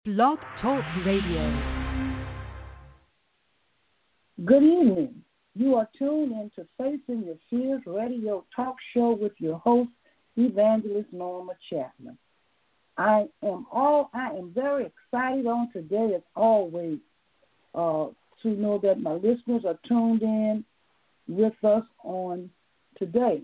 Blog Talk Radio. Good evening. You are tuned into Facing Your Fears radio talk show with your host, Evangelist Norma Chapman. I am very excited on today, as always, to know that my listeners are tuned in with us on today.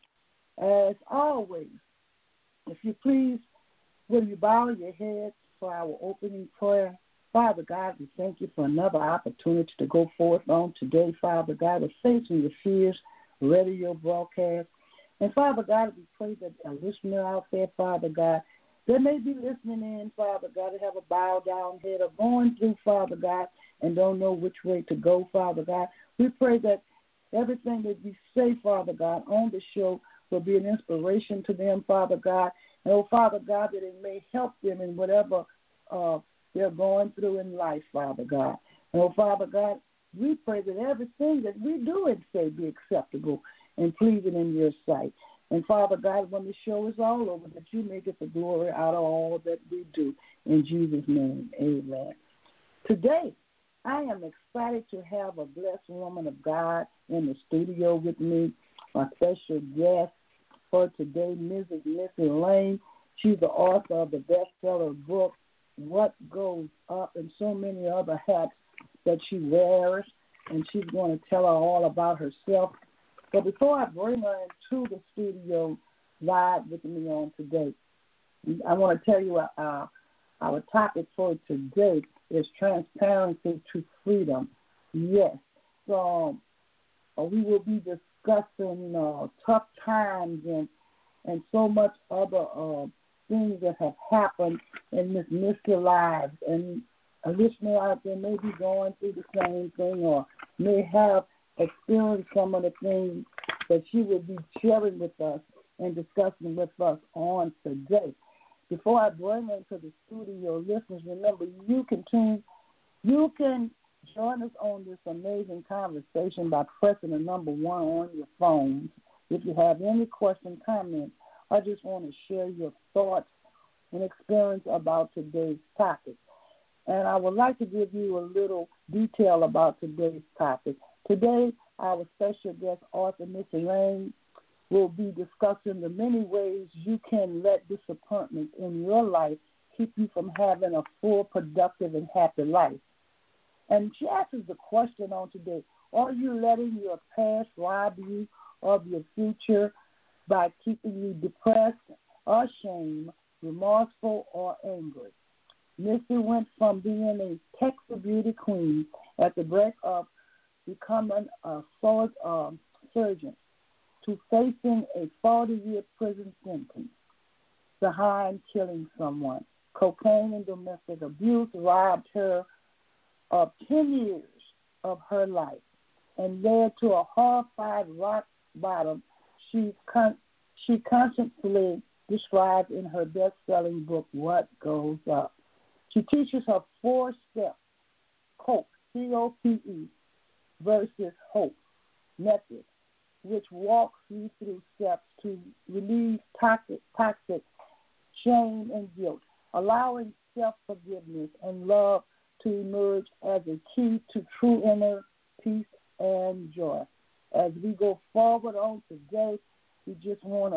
As always, if you please, will you bow your heads for our opening prayer? Father God, we thank you for another opportunity to go forth on today, Father God, with Facing Your Fears radio broadcast. And Father God, we pray that a listener out there, Father God, that may be listening in, Father God, to have a bowed down head or going through, Father God, and don't know which way to go, Father God. We pray that everything that we say, Father God, on the show will be an inspiration to them, Father God. And, oh, Father God, that it may help them in whatever they're going through in life, Father God. And, oh, Father God, we pray that everything that we do and say be acceptable and pleasing in your sight. And, Father God, when the show is all over, that you may get the glory out of all that we do. In Jesus' name, amen. Today, I am excited to have a blessed woman of God in the studio with me, my special guest for today, Mrs. Missy Lane. She's the author of the bestseller book, What Goes Up, and so many other hats that she wears, and she's going to tell her all about herself. But before I bring her into the studio live with me on today, I want to tell you our topic for today is transparency to freedom. Yes. So we will be discussing tough times and so much other things that have happened in Miss Missy lives. And a listener out there may be going through the same thing or may have experienced some of the things that she will be sharing with us and discussing with us on today. Before I bring her into the studio, listeners, remember you can join us on this amazing conversation by pressing the number 1 on your phones. If you have any question, comment, I just want to share your thoughts and experience about today's topic. And I would like to give you a little detail about today's topic. Today, our special guest, author Missy Lane, will be discussing the many ways you can let disappointments in your life keep you from having a full, productive, and happy life. And she asks the question on today, are you letting your past rob you of your future by keeping you depressed, ashamed, remorseful, or angry? Missy went from being a Texas beauty queen at the break of becoming a sword surgeon to facing a 40-year prison sentence behind killing someone. Cocaine and domestic abuse robbed her of 10 years of her life and led to a horrified rock bottom she constantly described in her best-selling book, What Goes Up. She teaches her 4-step COPE, C-O-P-E, versus HOPE method, which walks you through steps to relieve toxic shame and guilt, allowing self-forgiveness and love to emerge as a key to true inner peace and joy. As we go forward on today, we just want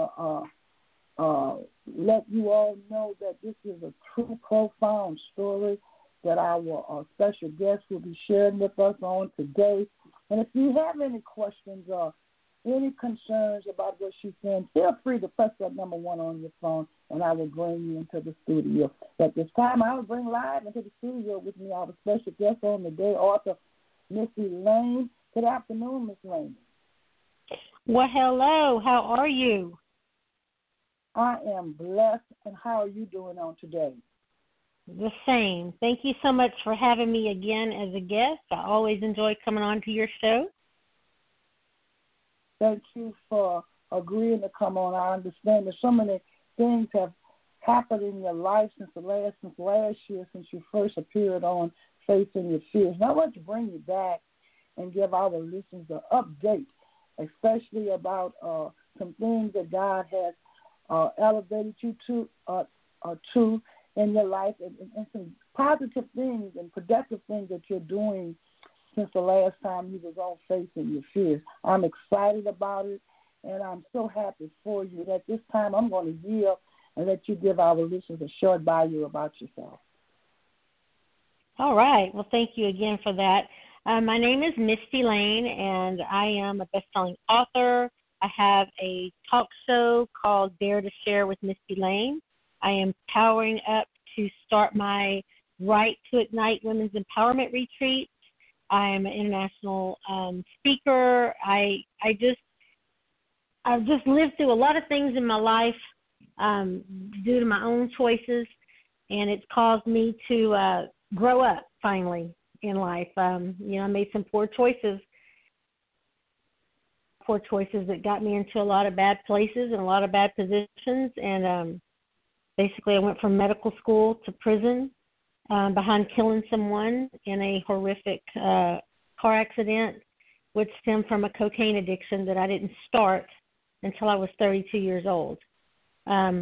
to let you all know that this is a true, profound story that our special guest will be sharing with us on today. And if you have any questions or any concerns about what she's saying, feel free to press that number 1 on your phone, and I will bring you into the studio. At this time, I will bring live into the studio with me our special guest on the day, author Missy Lane. Good afternoon, Miss Lane. Well, hello. How are you? I am blessed. And how are you doing on today? The same. Thank you so much for having me again as a guest. I always enjoy coming on to your show. Thank you for agreeing to come on. I understand that so many things have happened in your life since last year, since you first appeared on Facing Your Fears. Now I want to bring you back and give our listeners an update, especially about some things that God has elevated you to in your life, and some positive things and productive things that you're doing since the last time you was on Facing Your Fears. I'm excited about it, and I'm so happy for you. At this time, I'm going to yield and let you give our listeners a short bio about yourself. All right. Well, thank you again for that. My name is Misty Lane, and I am a best-selling author. I have a talk show called Dare to Share with Misty Lane. I am powering up to start my Right to Ignite Women's Empowerment Retreat. I am an international speaker. I've just lived through a lot of things in my life due to my own choices, and it's caused me to grow up finally in life. I made some poor choices that got me into a lot of bad places and a lot of bad positions. And basically I went from medical school to prison behind killing someone in a horrific car accident, which stemmed from a cocaine addiction that I didn't start until I was 32 years old. I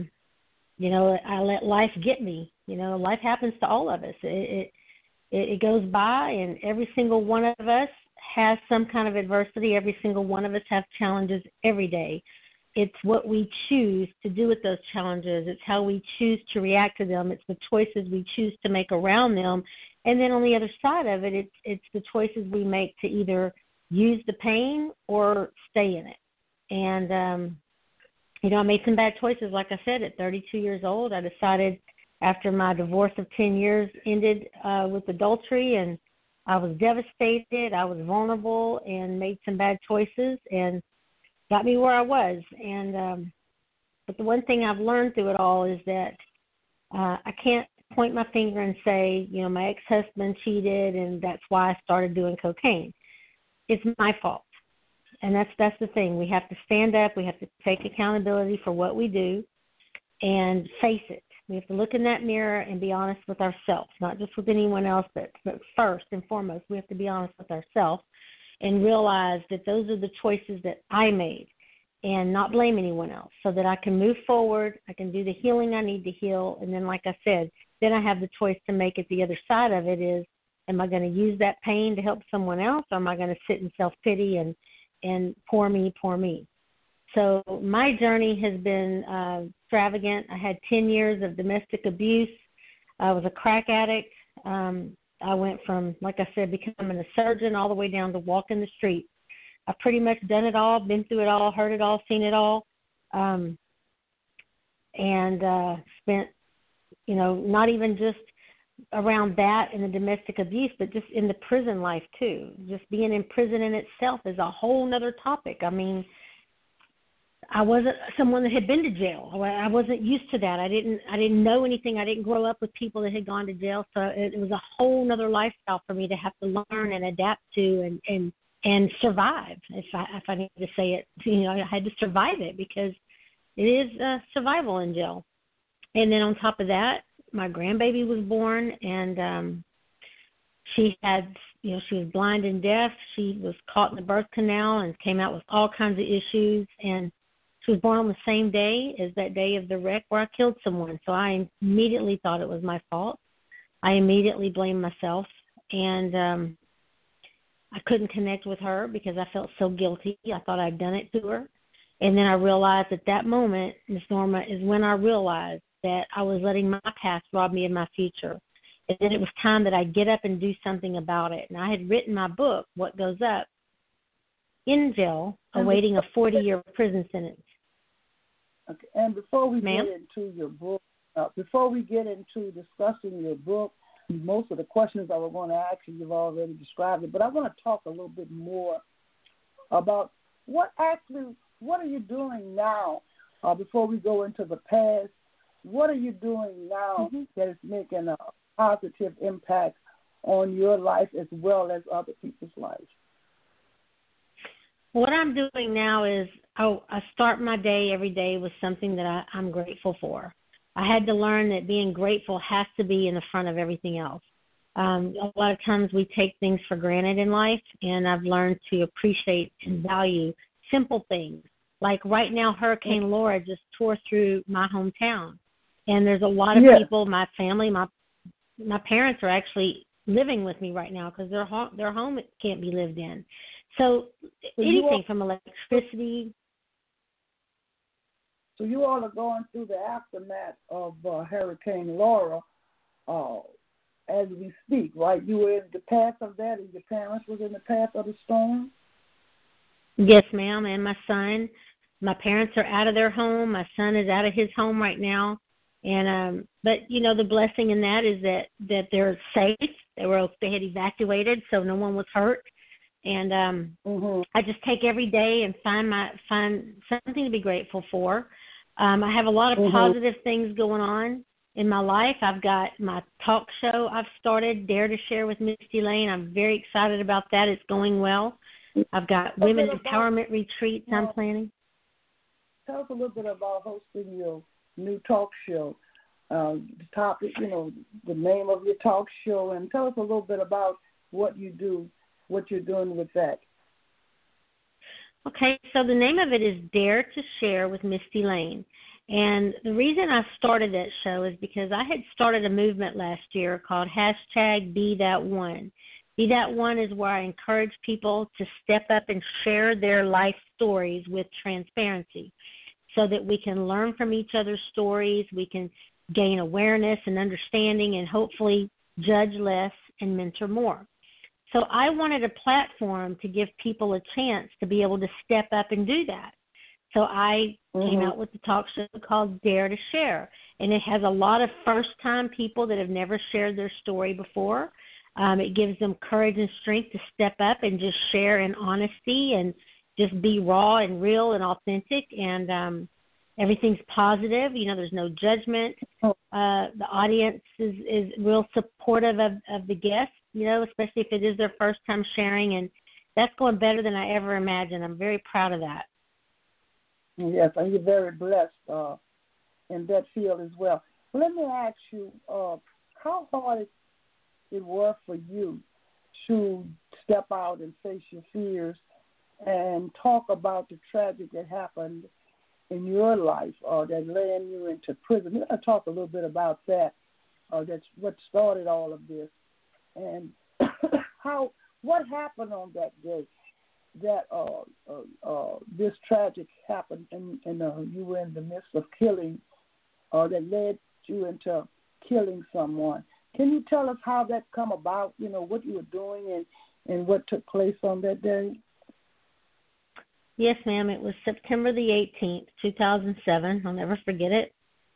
let life get me. Life happens to all of us. It goes by, and every single one of us has some kind of adversity. Every single one of us have challenges every day. It's what we choose to do with those challenges. It's how we choose to react to them. It's the choices we choose to make around them. And then on the other side of it, it's the choices we make to either use the pain or stay in it. And, I made some bad choices. Like I said, at 32 years old, I decided after my divorce of 10 years ended with adultery, and I was devastated, I was vulnerable, and made some bad choices, and got me where I was. And but the one thing I've learned through it all is that I can't point my finger and say, my ex-husband cheated, and that's why I started doing cocaine. It's my fault. And that's the thing. We have to stand up. We have to take accountability for what we do and face it. We have to look in that mirror and be honest with ourselves, not just with anyone else, but first and foremost, we have to be honest with ourselves and realize that those are the choices that I made and not blame anyone else, so that I can move forward, I can do the healing I need to heal, and then, like I said, then I have the choice to make it. The other side of it is, am I going to use that pain to help someone else, or am I going to sit in self-pity and poor me? So my journey has been extravagant. I had 10 years of domestic abuse. I was a crack addict. I went from, like I said, becoming a surgeon all the way down to walking the street. I've pretty much done it all, been through it all, heard it all, seen it all, and spent, not even just around that and the domestic abuse, but just in the prison life too. Just being in prison in itself is a whole nother topic. I mean, I wasn't someone that had been to jail. I wasn't used to that. I didn't know anything. I didn't grow up with people that had gone to jail. So it was a whole nother lifestyle for me to have to learn and adapt to and survive. If I need to say it, I had to survive it, because it is survival in jail. And then on top of that, my grandbaby was born, and she had, she was blind and deaf. She was caught in the birth canal and came out with all kinds of issues. And she was born on the same day as that day of the wreck where I killed someone. So I immediately thought it was my fault. I immediately blamed myself, and I couldn't connect with her because I felt so guilty. I thought I'd done it to her. And then I realized at that moment, Ms. Norma, is when I realized that I was letting my past rob me of my future. And then it was time that I get up and do something about it. And I had written my book, What Goes Up, in jail, awaiting a 40-year prison sentence. Okay. And before we get into your book, before we get into discussing your book, most of the questions I was going to ask you, you've already described it, but I want to talk a little bit more about what are you doing now before we go into the past? What are you doing now that is making a positive impact on your life as well as other people's lives? What I'm doing now is I start my day every day with something that I'm grateful for. I had to learn that being grateful has to be in the front of everything else. A lot of times we take things for granted in life, and I've learned to appreciate and value simple things. Like right now, Hurricane Laura just tore through my hometown. And there's a lot of people, my family, my parents are actually living with me right now because their home can't be lived in. So anything from electricity. So you all are going through the aftermath of Hurricane Laura as we speak, right? You were in the path of that, and your parents was in the path of the storm? Yes, ma'am, and my son. My parents are out of their home. My son is out of his home right now. And but the blessing in that is that they're safe. They had evacuated, so no one was hurt. And I just take every day and find something to be grateful for. I have a lot of positive things going on in my life. I've got my talk show I've started, Dare to Share with Misty Lane. I'm very excited about that. It's going well. I've got women empowerment retreats I'm planning. Tell us a little bit about hosting your new talk show. The topic, the name of your talk show, and tell us a little bit about what you do, what you're doing with that. Okay, so the name of it is Dare to Share with Misty Lane. And the reason I started that show is because I had started a movement last year called #BeThatOne. Be That One is where I encourage people to step up and share their life stories with transparency so that we can learn from each other's stories, we can gain awareness and understanding, and hopefully judge less and mentor more. So I wanted a platform to give people a chance to be able to step up and do that. So I came out with the talk show called Dare to Share, and it has a lot of first-time people that have never shared their story before. It gives them courage and strength to step up and just share in honesty and just be raw and real and authentic, and everything's positive. There's no judgment. The audience is real supportive of the guests, especially if it is their first time sharing, and that's going better than I ever imagined. I'm very proud of that. Yes, and you're very blessed in that field as well. Let me ask you, how hard it was for you to step out and face your fears and talk about the tragedy that happened in your life that led you into prison. We're going to talk a little bit about that. That's what started all of this. And what happened on that day that this tragic happened and you were in the midst of killing that led you into killing someone. Can you tell us how that come about, what you were doing and what took place on that day? Yes, ma'am. It was September the 18th, 2007. I'll never forget it.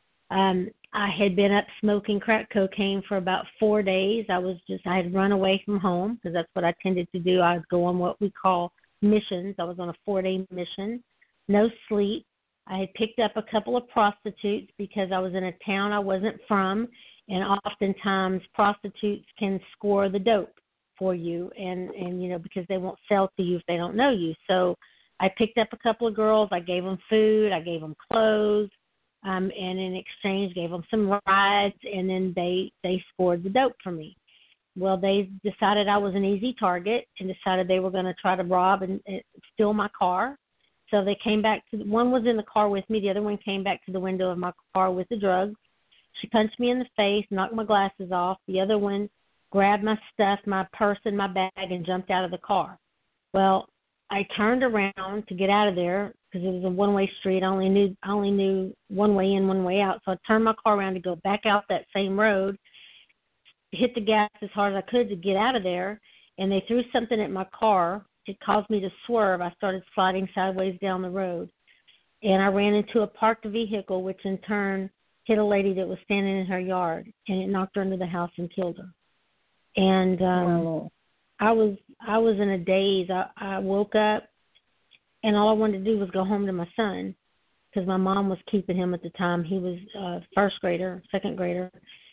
I had been up smoking crack cocaine for about 4 days. I had run away from home because that's what I tended to do. I would go on what we call missions. I was on a 4-day mission, no sleep. I had picked up a couple of prostitutes because I was in a town I wasn't from, and oftentimes prostitutes can score the dope for you, and because they won't sell to you if they don't know you. So I picked up a couple of girls. I gave them food. I gave them clothes, and in exchange gave them some rides, and then they scored the dope for me. Well, they decided I was an easy target and decided they were going to try to rob and steal my car. So they came back one was in the car with me. The other one came back to the window of my car with the drugs. She punched me in the face, knocked my glasses off. The other one grabbed my stuff, my purse and my bag, and jumped out of the car. Well, I turned around to get out of there because it was a one-way street. I only knew one way in, one way out. So I turned my car around to go back out that same road, hit the gas as hard as I could to get out of there, and they threw something at my car. It caused me to swerve. I started sliding sideways down the road, and I ran into a parked vehicle, which in turn hit a lady that was standing in her yard, and it knocked her into the house and killed her. And I was in a daze. I woke up, and all I wanted to do was go home to my son because my mom was keeping him at the time. He was second grader.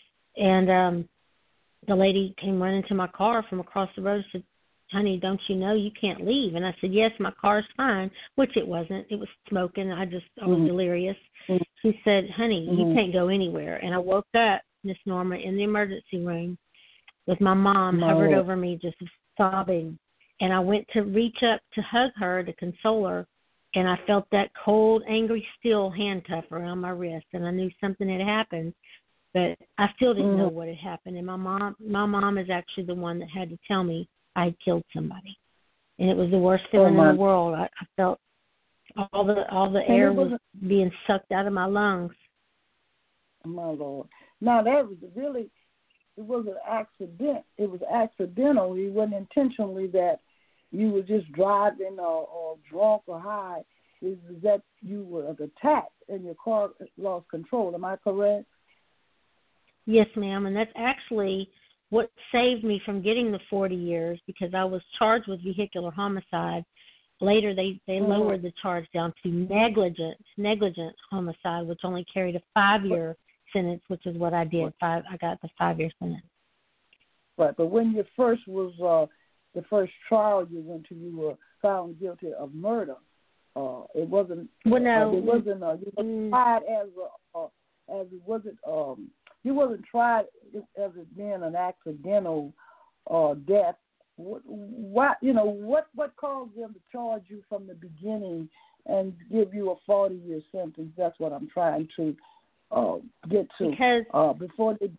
And the lady came running to my car from across the road and said, "Honey, don't you know you can't leave?" And I said, "Yes, my car's fine," which it wasn't. It was smoking. I was delirious. She said, "Honey, you can't go anywhere." And I woke up, Miss Norma, in the emergency room with my mom hovered over me just sobbing. And I went to reach up to hug her to console her, and I felt that cold, angry steel handcuff around my wrist, and I knew something had happened. But I still didn't know what had happened. And my mom is actually the one that had to tell me I had killed somebody. And it was the worst feeling in the world. I felt all the air was being sucked out of my lungs. My Lord. Now that was really, it was an accident. It was accidental. It wasn't intentionally that you were just driving or drunk or high. It was that you were attacked and your car lost control. Am I correct? Yes, ma'am. And that's actually what saved me from getting the 40 years, because I was charged with vehicular homicide. Later, they lowered the charge down to negligent homicide, which only carried a 5-year sentence, which is what I did. I got the 5-year sentence. Right, but when you first was the first trial you went to, you were found guilty of murder. It wasn't. Well, no, it wasn't. You were tried as it wasn't. You wasn't tried as it being an accidental death. What caused them to charge you from the beginning and give you a 40-year sentence? That's what I'm trying to get to. Because before they.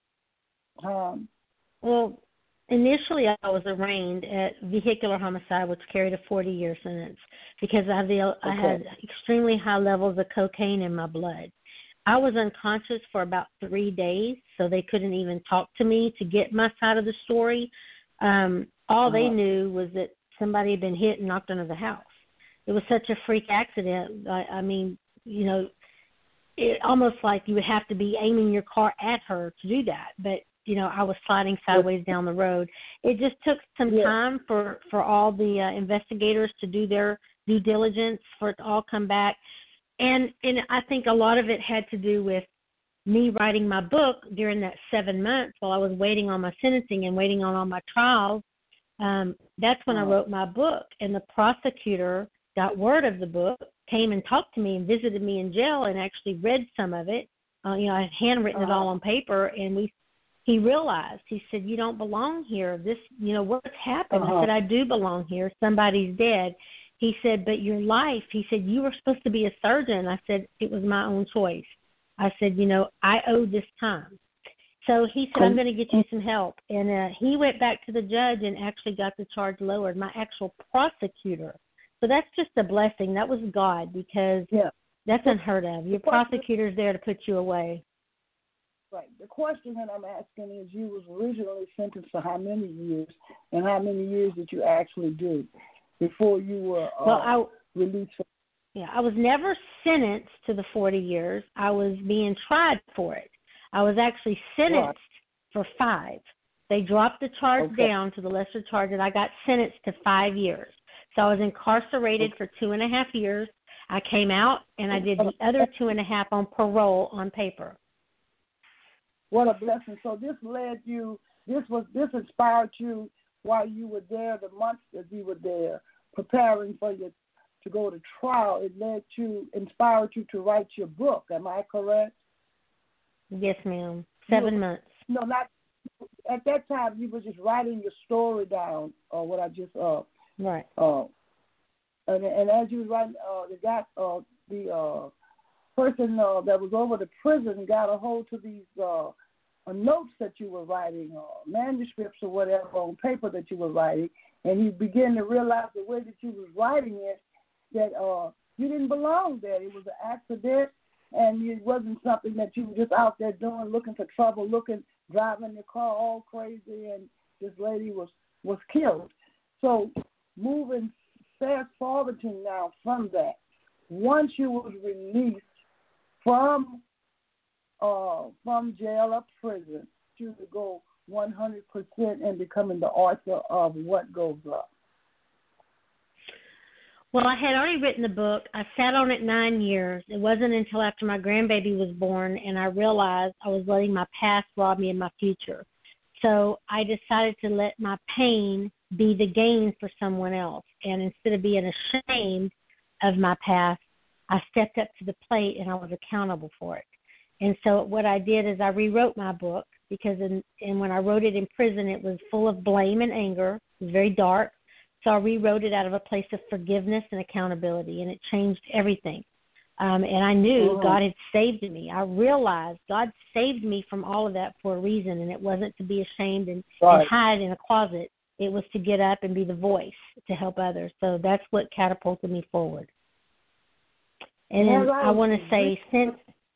Well, initially I was arraigned at vehicular homicide, which carried a 40-year sentence, because I had extremely high levels of cocaine in my blood. I was unconscious for about 3 days, so they couldn't even talk to me to get my side of the story. All they knew was that somebody had been hit and knocked under the house. It was such a freak accident. I mean, you know, it almost like you would have to be aiming your car at her to do that. But, you know, I was sliding sideways down the road. It just took some time for all the investigators to do their due diligence, for it to all come back. And I think a lot of it had to do with me writing my book during that 7 months while I was waiting on my sentencing and waiting on all my trials. That's when I wrote my book. And the prosecutor got word of the book, came and talked to me and visited me in jail and actually read some of it. You know, I had handwritten it all on paper, and he realized, he said, "You don't belong here. This, you know, what's happened?" I said, "I do belong here. Somebody's dead." He said, "But your life," he said, "you were supposed to be a surgeon." I said, "It was my own choice." I said, "You know, I owe this time." So he said, "I'm going to get you some help." And he went back to the judge and actually got the charge lowered, my actual prosecutor. So that's just a blessing. That was God, because that's unheard of. Your prosecutor's there to put you away. Right. The question that I'm asking is, you was originally sentenced for how many years, and how many years did you actually do before you were released? I was never sentenced to the 40 years. I was being tried for it. I was actually sentenced for 5. They dropped the charge down to the lesser charge, and I got sentenced to 5 years. So I was incarcerated for 2.5 years. I came out, and I did the other 2.5 on parole on paper. What a blessing. So this led you, this inspired you while you were there, the months that you were there, preparing for you to go to trial. It inspired you to write your book. Am I correct? Yes, ma'am. 7 months. No, not at that time. You were just writing your story down, or what I just right. And as you were writing, the person that was over the prison got a hold to these notes that you were writing, manuscripts or whatever on paper that you were writing, and you began to realize the way that you was writing it, that you didn't belong there. It was an accident, and it wasn't something that you were just out there doing, looking for trouble, driving your car all crazy, and this lady was killed. So moving fast forwarding now from that, once you was released from jail or prison, you would go 100% in becoming the author of What Goes Up. Well, I had already written the book. I sat on it 9 years. It wasn't until after my grandbaby was born and I realized I was letting my past rob me of my future. So I decided to let my pain be the gain for someone else. And instead of being ashamed of my past, I stepped up to the plate and I was accountable for it. And so what I did is I rewrote my book, because when I wrote it in prison, it was full of blame and anger. It was very dark. So I rewrote it out of a place of forgiveness and accountability, and it changed everything. And I knew God had saved me. I realized God saved me from all of that for a reason, and it wasn't to be ashamed and hide in a closet. It was to get up and be the voice to help others. So that's what catapulted me forward. And then I want to say, since...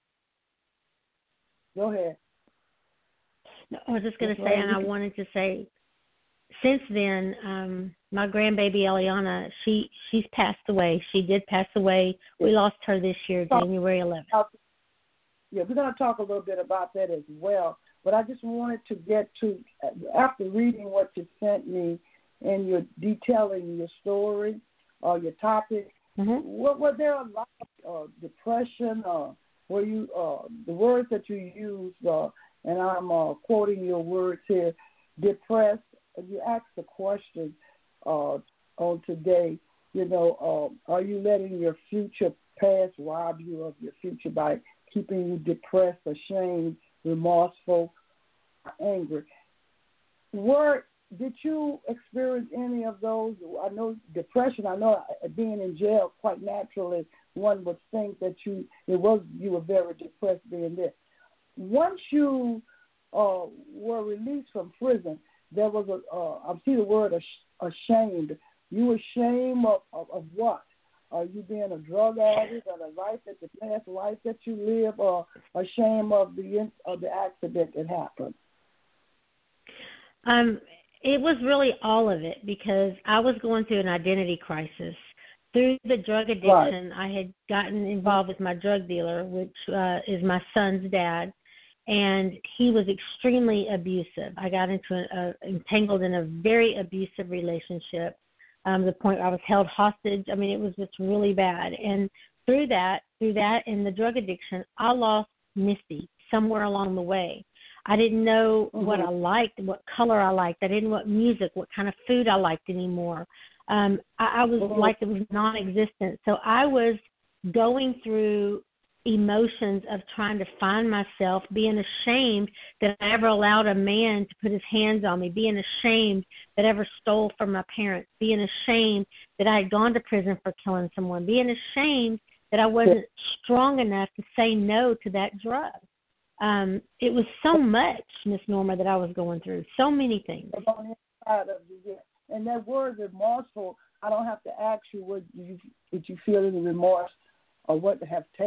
Go ahead. No, I was just going to say, and I wanted to say, since then, my grandbaby Eliana, she's passed away. She did pass away. We lost her this year, January 11th. Yeah, we're going to talk a little bit about that as well. But I just wanted to get to, after reading what you sent me and you're detailing your story or your topic, were there a lot of depression? Were you the words that you used, and I'm quoting your words here, depressed? You asked the question on today, are you letting your future past rob you of your future by keeping you depressed, ashamed, remorseful, angry? Did you experience any of those? I know depression. I know being in jail, quite naturally, one would think that you were very depressed being there. Once you were released from prison, there was I see the word ashamed. You were ashamed of what? Are you being a drug addict, or the past life that you live, or ashamed of the accident that happened? It was really all of it, because I was going through an identity crisis. Through the drug addiction, I had gotten involved with my drug dealer, which is my son's dad, and he was extremely abusive. I got entangled in a very abusive relationship, to the point where I was held hostage. I mean, it was just really bad. And through that and the drug addiction, I lost Misty somewhere along the way. I didn't know what I liked, what color I liked. I didn't know what music, what kind of food I liked anymore. I was like it was non-existent. So I was going through emotions of trying to find myself, being ashamed that I ever allowed a man to put his hands on me, being ashamed that I ever stole from my parents, being ashamed that I had gone to prison for killing someone, being ashamed that I wasn't strong enough to say no to that drug. It was so much, Miss Norma, that I was going through, so many things. On the inside of you, and that word remorseful, I don't have to ask you did you feel any remorse or what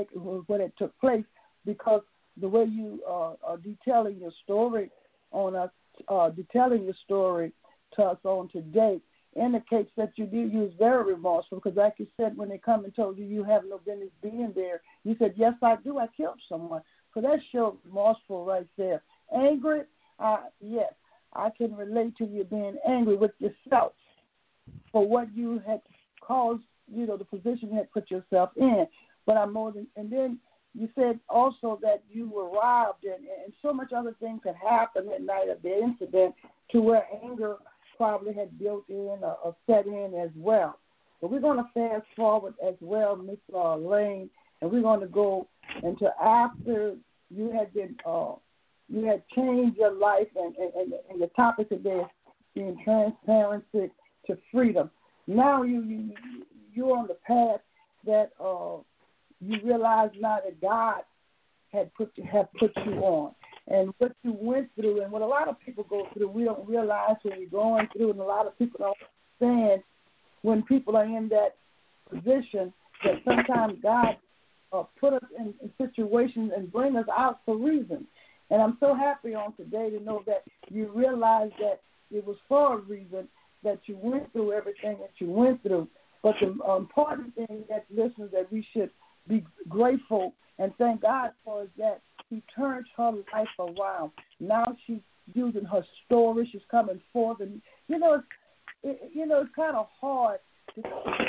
it took place, because the way you are detailing your story on us, detailing your story to us on today, indicates that you was very remorseful, because like you said, when they come and told you have no business being there, you said, yes, I do, I killed someone. So that shows remorseful right there. Angry, yes, I can relate to you being angry with yourself for what you had caused, the position you had put yourself in. But and then you said also that you were robbed and so much other things had happened that night of the incident to where anger probably had built in or set in as well. But we're going to fast forward as well, Miss Lane, and we're going to go into after you had been, you had changed your life, and the topic today is being transparency to freedom. Now you're on the path that you realize now that God had put you on, and what you went through, and what a lot of people go through, we don't realize when we're going through, and a lot of people don't understand when people are in that position that sometimes God put us in situations and bring us out for reasons. And I'm so happy on today to know that you realize that it was for a reason that you went through everything that you went through. But the important thing that listeners that we should be grateful and thank God for is that He turned her life around. Now she's using her story. She's coming forth, and it's kind of hard to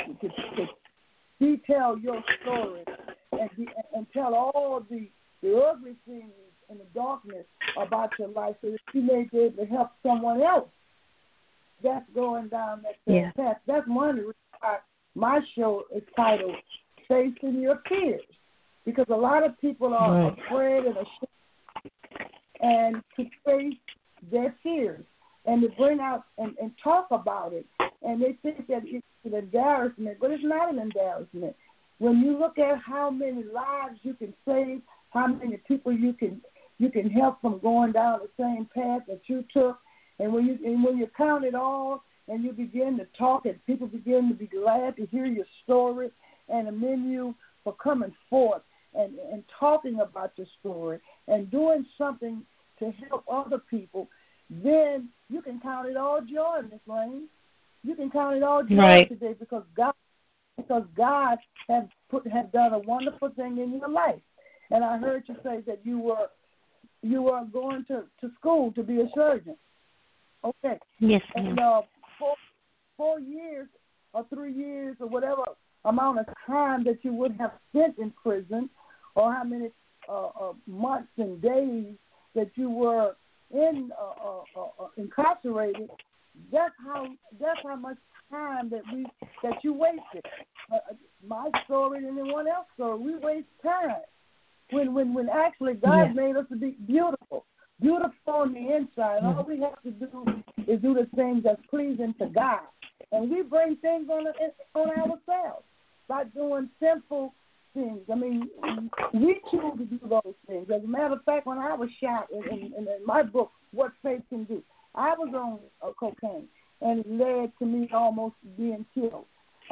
detail your story and tell all the ugly things and the darkness about your life, so that you may be able to help someone else that's going down that same path. That's one of the reasons why my show is titled Facing Your Fears, because a lot of people are afraid and ashamed and to face their fears and to bring out and talk about it. And they think that it's an embarrassment, but it's not an embarrassment. when you look at how many lives you can save, how many people you can help from going down the same path that you took, and when you count it all and you begin to talk and people begin to be glad to hear your story and commend you for coming forth and talking about your story and doing something to help other people, then you can count it all joy, Miss Lane. You can count it all joy today because God has done a wonderful thing in your life. And I heard you say that you were going to school to be a surgeon. Okay. Yes, ma'am. And 4 years or 3 years or whatever amount of time that you would have spent in prison, or how many months and days that you were incarcerated, that's how much time that you wasted. My story and anyone else's story, we waste time when actually God made us to be beautiful on the inside. And all we have to do is do the things that's pleasing to God, and we bring things on ourselves by doing sinful things. I mean, we choose to do those things. As a matter of fact, when I was shot in my book, What Faith Can Do, I was on cocaine, and it led to me almost being killed.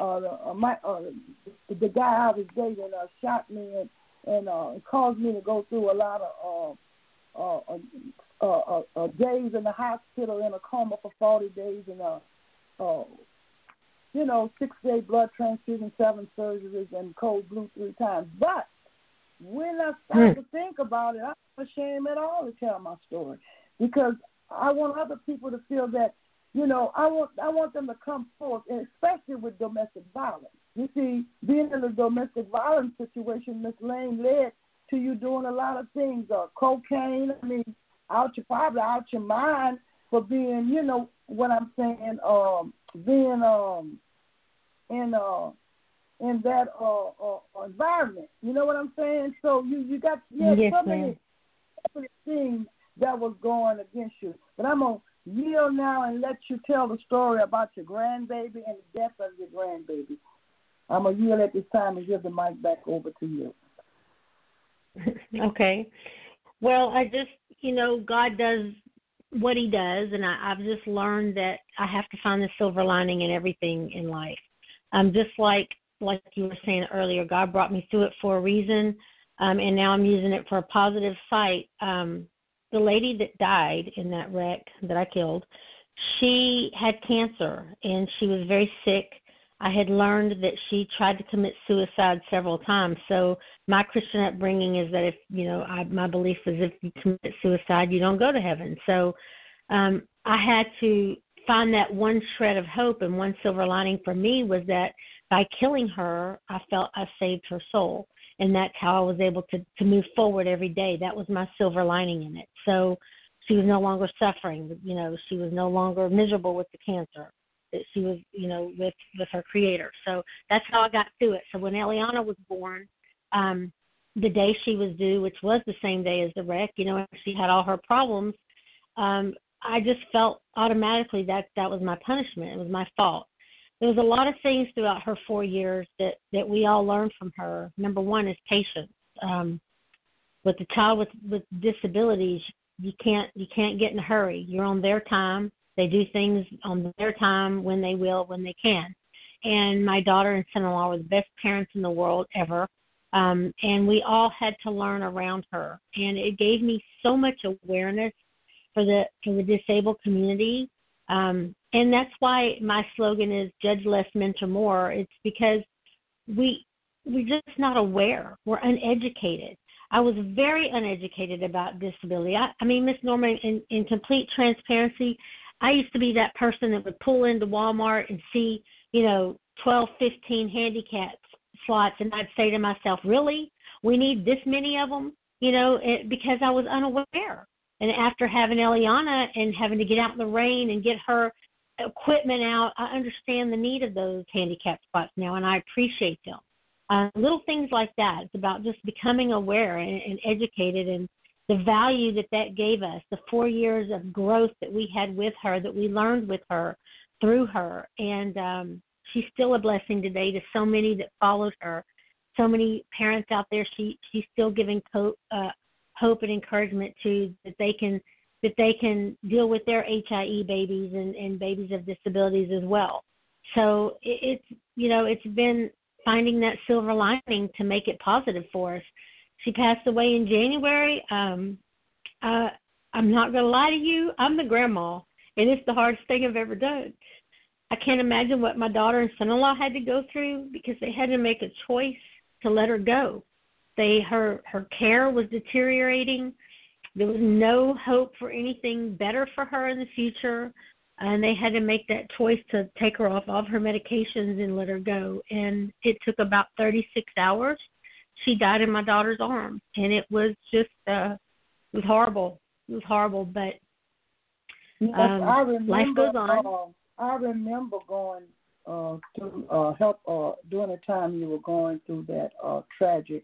The guy I was dating shot me and caused me to go through a lot of days in the hospital in a coma for 40 days and 6-day blood transfusion, 7 surgeries, and cold blue 3 times. But when I start to think about it, I'm not ashamed at all to tell my story, because I want other people to feel that, I want them to come forth, and especially with domestic violence. You see, being in a domestic violence situation, Miss Lane, led to you doing a lot of things, cocaine, probably out your mind for being, what I'm saying, being in that environment. You know what I'm saying? So you got so many things that was going against you. But I'm going to yield now and let you tell the story about your grandbaby and the death of your grandbaby. I'm going to yield at this time and give the mic back over to you. Okay. Well, I just, God does what he does, and I've just learned that I have to find the silver lining in everything in life. Just like you were saying earlier, God brought me through it for a reason, and now I'm using it for a positive sight. The lady that died in that wreck that I killed, she had cancer, and she was very sick. I had learned that she tried to commit suicide several times. So my Christian upbringing is that my belief is if you commit suicide, you don't go to heaven. So I had to find that one shred of hope, and one silver lining for me was that by killing her, I felt I saved her soul. And that's how I was able to move forward every day. That was my silver lining in it. So she was no longer suffering. She was no longer miserable with the cancer. She was, with her creator. So that's how I got through it. So when Eliana was born, the day she was due, which was the same day as the wreck, she had all her problems, I just felt automatically that was my punishment. It was my fault. There was a lot of things throughout her 4 years that we all learned from her. Number one is patience. With the child with disabilities, you can't get in a hurry. You're on their time. They do things on their time when they will, when they can. And my daughter and son-in-law were the best parents in the world ever. And we all had to learn around her. And it gave me so much awareness for the disabled community. And that's why my slogan is Judge Less, Mentor More. It's because we're just not aware. We're uneducated. I was very uneducated about disability. I mean, Miss Norma, in complete transparency, I used to be that person that would pull into Walmart and see, 12, 15 handicap slots, and I'd say to myself, really? We need this many of them? Because I was unaware. And after having Eliana and having to get out in the rain and get her equipment out, I understand the need of those handicap spots now, and I appreciate them. Little things like that. It's about just becoming aware and educated, and the value that gave us, the 4 years of growth that we had with her, that we learned with her, through her. And she's still a blessing today to so many that followed her. so many parents out there she's still giving hope and encouragement to that they can deal with their HIE babies and babies of disabilities as well. So it's been finding that silver lining to make it positive for us. She passed away in January. I'm not going to lie to you. I'm the grandma, and it's the hardest thing I've ever done. I can't imagine what my daughter and son-in-law had to go through because they had to make a choice to let her go. Her care was deteriorating. There was no hope for anything better for her in the future, and they had to make that choice to take her off all of her medications and let her go. And it took about 36 hours. She died in my daughter's arms, and it was just it was horrible. It was horrible, but life goes on. I remember going to help during the time you were going through that tragic,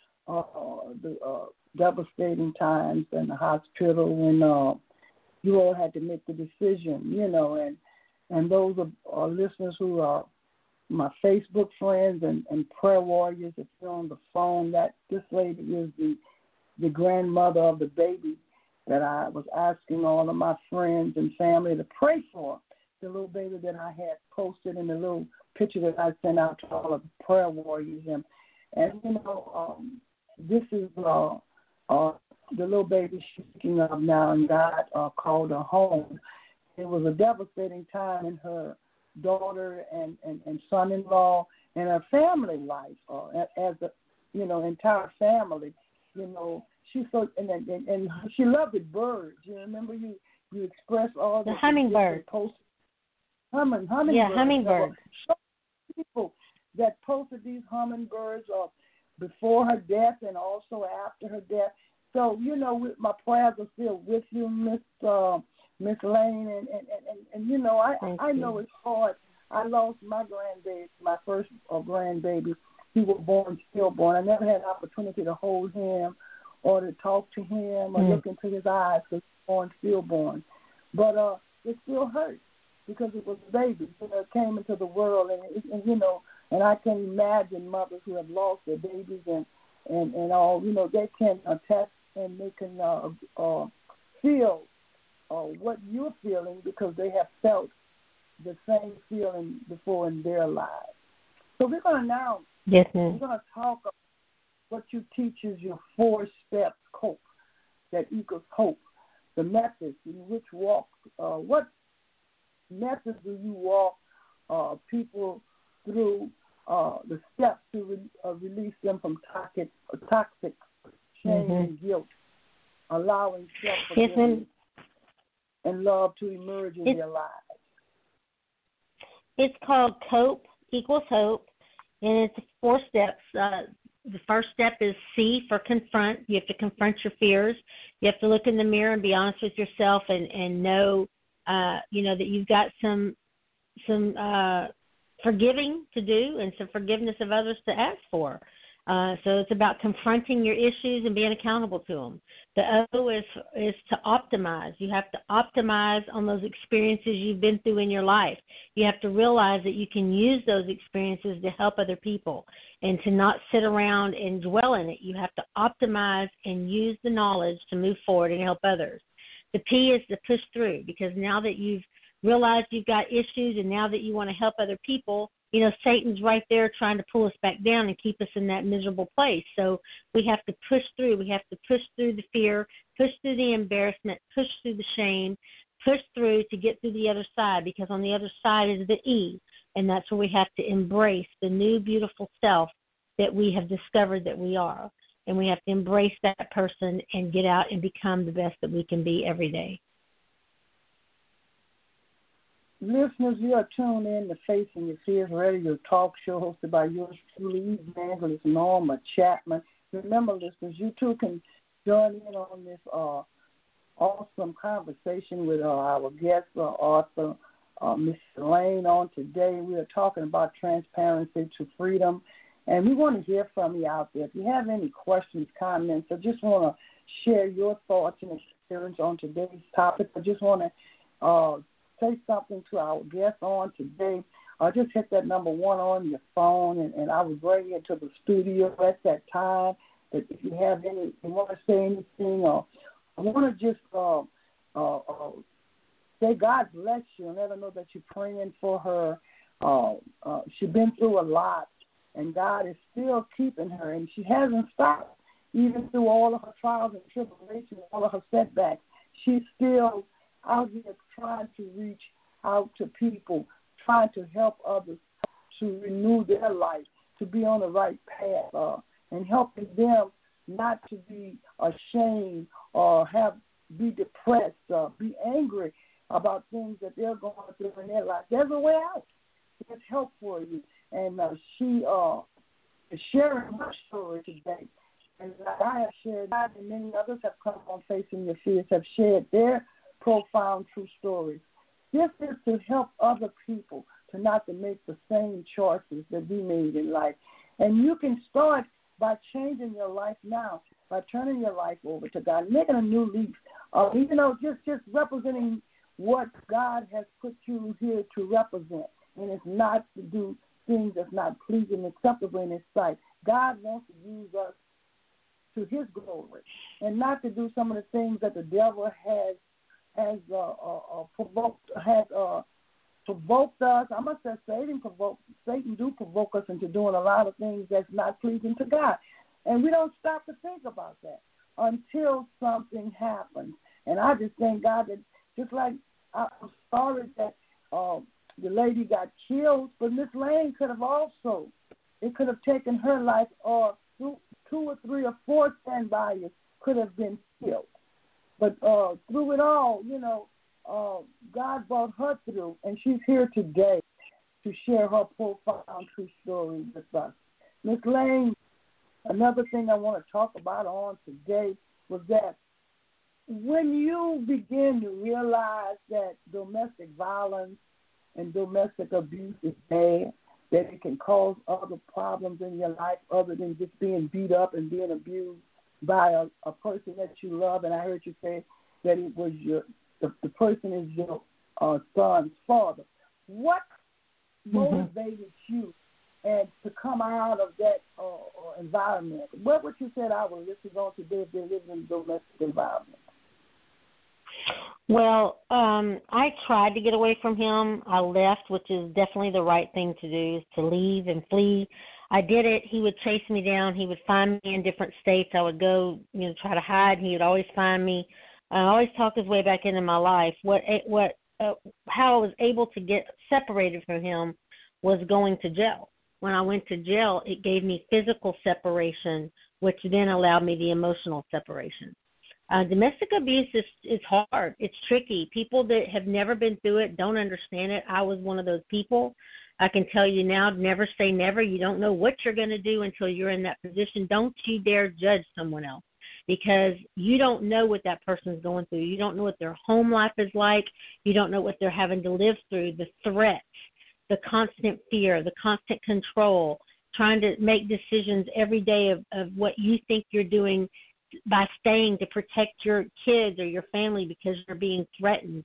devastating times in the hospital when you all had to make the decision, and those are listeners who are my Facebook friends and prayer warriors. If you're on the phone, that this lady is the grandmother of the baby that I was asking all of my friends and family to pray for, the little baby that I had posted in the little picture that I sent out to all of the prayer warriors. And this is the little baby she's speaking of now, and God called her home. It was a devastating time in her daughter and son-in-law and her family life, as a entire family. She's so and she loved the birds. You remember you expressed all the hummingbird. Hummingbirds. Yeah, hummingbirds. So people that posted these hummingbirds before her death and also after her death. So my prayers are still with you, Miss Lane, and I know it's hard. I lost my grandbaby, my first grandbaby. He was stillborn. I never had an opportunity to hold him or to talk to him or look into his eyes because he was stillborn. But it still hurts because it was a baby. It came into the world, and I can imagine mothers who have lost their babies and all. They can attest and they can feel what you're feeling because they have felt the same feeling before in their lives. So we're going to now, yes, ma'am. We're going to talk about what you teach is your 4-step cope that equals hope, the methods in which walk, what methods do you walk people through the steps to release them from toxic shame and guilt, allowing self-forgiveness and love to emerge in their lives. It's called COPE equals hope, and it's 4 steps. The first step is C for confront. You have to confront your fears. You have to look in the mirror and be honest with yourself and know, that you've got some forgiving to do and some forgiveness of others to ask for. So it's about confronting your issues and being accountable to them. The O is to optimize. You have to optimize on those experiences you've been through in your life. You have to realize that you can use those experiences to help other people and to not sit around and dwell in it. You have to optimize and use the knowledge to move forward and help others. The P is to push through, because now that you've realized you've got issues and now that you want to help other people, Satan's right there trying to pull us back down and keep us in that miserable place. So we have to push through. We have to push through the fear, push through the embarrassment, push through the shame, push through to get through the other side, because on the other side is the E, and that's where we have to embrace the new beautiful self that we have discovered that we are. And we have to embrace that person and get out and become the best that we can be every day. Listeners, you are tuned in to Facing Your Fears Radio talk show hosted by yours truly, Evangelist Norma Chapman. Remember, listeners, you too can join in on this awesome conversation with our guest, author, Ms. Lane, on today. We are talking about transparency to freedom, and we want to hear from you out there. If you have any questions, comments, or just want to share your thoughts and experience on today's topic, I just want to say something to our guest on today. just hit that number 1 on your phone, and I will bring you to the studio at that time. That if you have you want to say anything, or I want to just say God bless you and let her know that you're praying for her. She's been through a lot, and God is still keeping her, and she hasn't stopped. Even through all of her trials and tribulations, all of her setbacks, she's still out here trying to reach out to people, trying to help others to renew their life, to be on the right path, and helping them not to be ashamed or be depressed, be angry about things that they're going through in their life. There's a way out. There's help for you. And she is sharing her story today. And like I have shared, and many others have come on Facing Your Fears, have shared their profound true stories. This is to help other people to not to make the same choices that we made in life. And you can start by changing your life now, by turning your life over to God, making a new leaf. Just representing what God has put you here to represent. And it's not to do things that's not pleasing, acceptable in His sight. God wants to use us to His glory, and not to do some of the things that the devil has provoked us. I must say Satan do provoke us into doing a lot of things that's not pleasing to God. And we don't stop to think about that until something happens. And I just thank God that just like I'm sorry that the lady got killed, but Miss Lane could have also, it could have taken her life, or 2 or 3 or 4 standbyers could have been killed. But through it all, God brought her through, and she's here today to share her profound true story with us. Miss Lane, another thing I want to talk about on today was that when you begin to realize that domestic violence and domestic abuse is bad, that it can cause other problems in your life other than just being beat up and being abused by a person that you love. And I heard you say that it was the person is your son's father. What motivated you and to come out of that environment? What would you say I would listen on today if they live in a domestic environment? Well, I tried to get away from him. I left, which is definitely the right thing to do, is to leave and flee. I did it. He would chase me down. He would find me in different states. I would go, try to hide. He would always find me. Always talk his way back into my life. How I was able to get separated from him was going to jail. When I went to jail, it gave me physical separation, which then allowed me the emotional separation. Domestic abuse is hard. It's tricky. People that have never been through it don't understand it. I was one of those people. I can tell you now, never say never. You don't know what you're going to do until you're in that position. Don't you dare judge someone else, because you don't know what that person's going through. You don't know what their home life is like. You don't know what they're having to live through, the threats, the constant fear, the constant control, trying to make decisions every day of what you think you're doing by staying to protect your kids or your family because you're being threatened.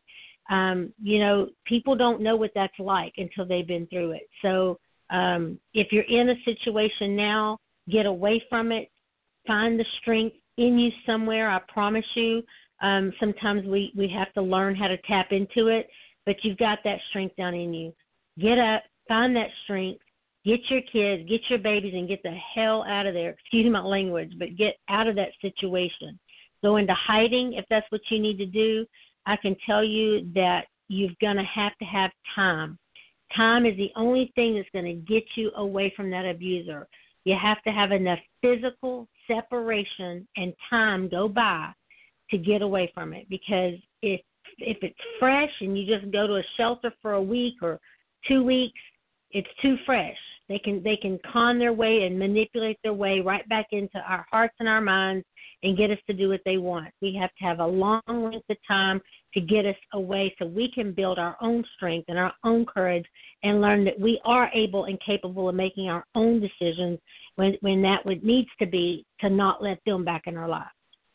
People don't know what that's like until they've been through it. So if you're in a situation now, get away from it. Find the strength in you somewhere. I promise you, sometimes we have to learn how to tap into it, but you've got that strength down in you. Get up, find that strength, get your kids, get your babies, and get the hell out of there. Excuse my language, but get out of that situation. Go into hiding if that's what you need to do. I can tell you that you're going to have time. Time is the only thing that's going to get you away from that abuser. You have to have enough physical separation and time go by to get away from it, because if it's fresh and you just go to a shelter for a week or 2 weeks, it's too fresh. They can con their way and manipulate their way right back into our hearts and our minds and get us to do what they want. We have to have a long length of time to get us away so we can build our own strength and our own courage and learn that we are able and capable of making our own decisions when that needs to be, to not let them back in our lives.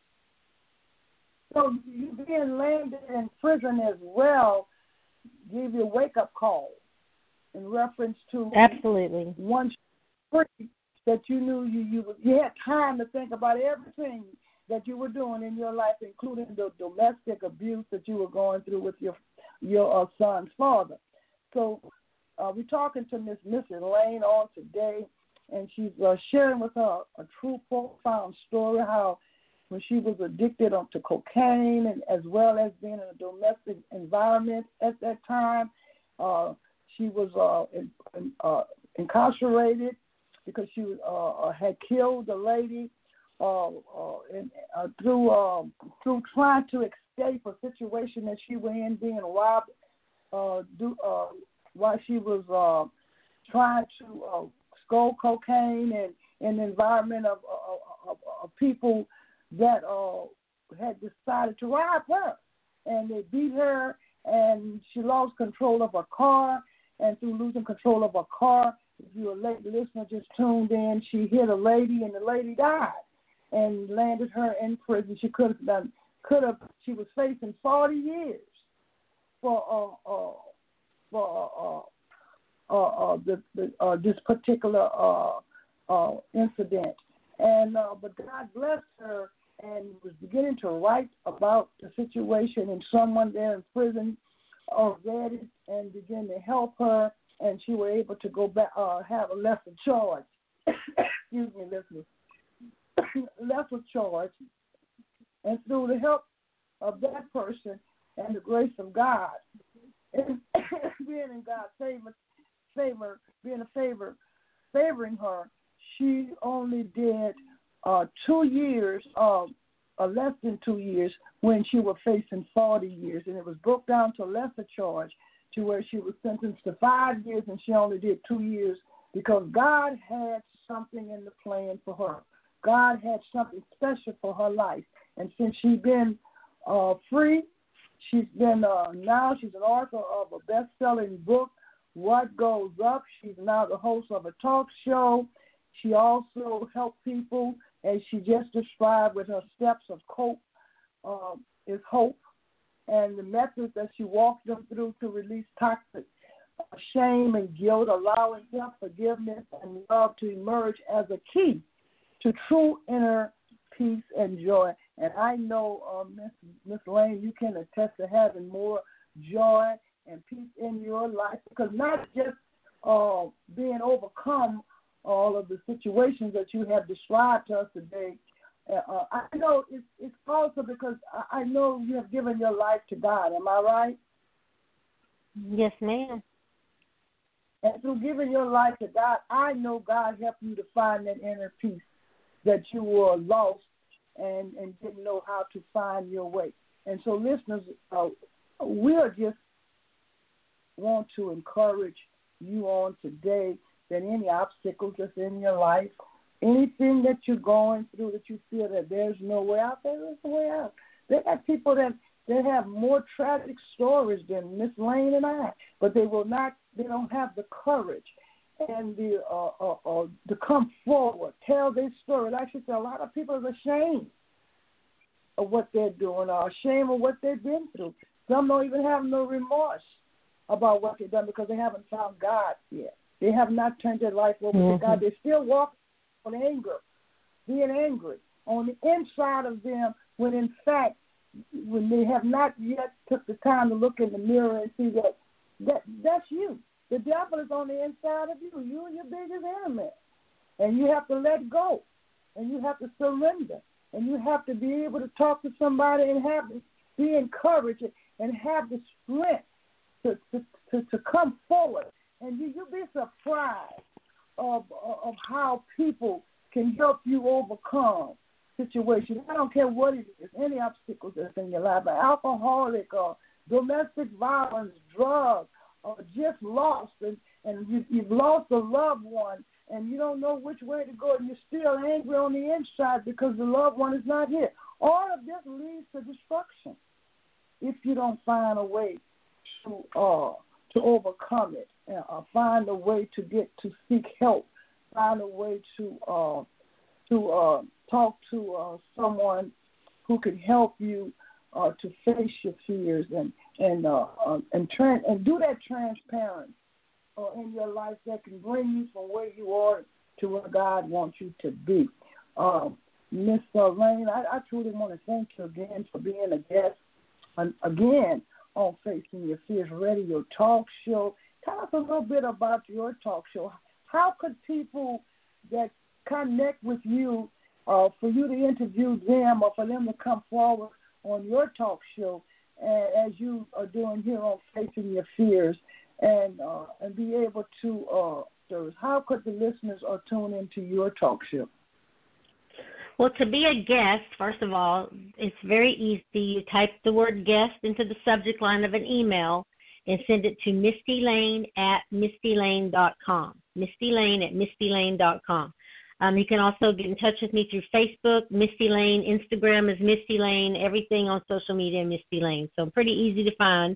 So you being landed in prison as well gave you a wake-up call. in reference to Absolutely. one free that you knew you had time to think about everything that you were doing in your life, including the domestic abuse that you were going through with your son's father. So we're talking to Mrs. Lane on today, and she's sharing with her a true, profound story how when she was addicted to cocaine and as well as being in a domestic environment at that time, she was incarcerated because she had killed a lady through trying to escape a situation that she was in, being robbed while she was trying to score cocaine and in an environment of people that had decided to rob her. And they beat her, and she lost control of her car. And through losing control of her car, if you're a late listener just tuned in, she hit a lady, and the lady died and landed her in prison. She she was facing 40 years for this particular incident. And but God blessed her and was beginning to write about the situation, and someone there in prison read it and began to help her, and she was able to go back, have a lesser charge. Excuse me, lesser charge. And through the help of that person and the grace of God, and being in God's favoring her, she only did 2 years less than 2 years when she was facing 40 years, and it was broke down to a lesser charge to where she was sentenced to 5 years, and she only did 2 years because God had something in the plan for her. God had something special for her life, and since she's been free, she's been now she's an author of a best-selling book, What Goes Up. She's now the host of a talk show. She also helped people, as she just described with her steps of hope, is hope, and the methods that she walked them through to release toxic shame and guilt, allowing self-forgiveness and love to emerge as a key to true inner peace and joy. And I know, Miss Lane, you can attest to having more joy and peace in your life, because not just being overcome all of the situations that you have described to us today. I know it's also because I know you have given your life to God. Am I right? Yes, ma'am. And through giving your life to God, I know God helped you to find that inner peace that you were lost and didn't know how to find your way. And so, listeners, we'll just want to encourage you on today that any obstacles that's in your life, anything that you're going through that you feel that there's no way out, there's a way out. There are people that have more tragic stories than Miss Lane and I, but they don't have the courage and to come forward, tell their story. Like she said, a lot of people are ashamed of what they're doing or ashamed of what they've been through. Some don't even have no remorse about what they've done because they haven't found God yet. They have not turned their life over to God. They still walk on anger, being angry on the inside of them, when in fact, when they have not yet took the time to look in the mirror and see that's you. The devil is on the inside of you. You are your biggest enemy. And you have to let go. And you have to surrender. And you have to be able to talk to somebody and be encouraged and have the strength to come forward. And you'll be surprised of how people can help you overcome situations. I don't care what it is, any obstacles that's in your life, an alcoholic or domestic violence, drugs, or just lost, and you've lost a loved one, and you don't know which way to go, and you're still angry on the inside because the loved one is not here. All of this leads to destruction if you don't find a way to overcome it, find a way to seek help, find a way to talk to someone who can help you to face your fears and do that transparency in your life that can bring you from where you are to where God wants you to be. Miss Lane, I truly want to thank you again for being a guest again on Facing Your Fears Radio Talk Show. Tell us a little bit about your talk show. How could people that connect with you for you to interview them or for them to come forward on your talk show as you are doing here on Facing Your Fears and be able to how could the listeners tune into your talk show? Well, to be a guest, first of all, it's very easy. You type the word guest into the subject line of an email and send it to mistylane@mistylane.com. mistylane@mistylane.com. You can also get in touch with me through Facebook, Misty Lane. Instagram is Misty Lane. Everything on social media, Misty Lane. So pretty easy to find.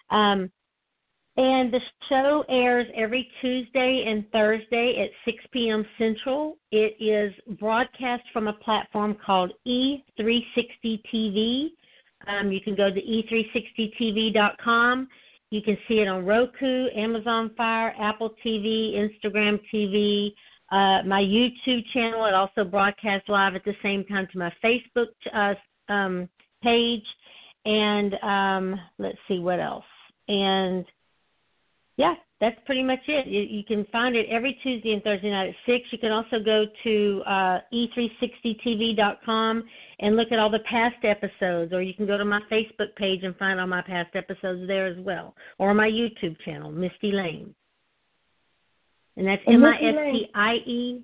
And the show airs every Tuesday and Thursday at 6 p.m. Central. It is broadcast from a platform called E360 TV. You can go to e360tv.com. You can see it on Roku, Amazon Fire, Apple TV, Instagram TV, my YouTube channel. It also broadcasts live at the same time to my Facebook page. And let's see what else. And yeah, that's pretty much it. You can find it every Tuesday and Thursday night at 6. You can also go to e360tv.com and look at all the past episodes, or you can go to my Facebook page and find all my past episodes there as well, or my YouTube channel, Misty Lane. And that's MISTIELAYNE.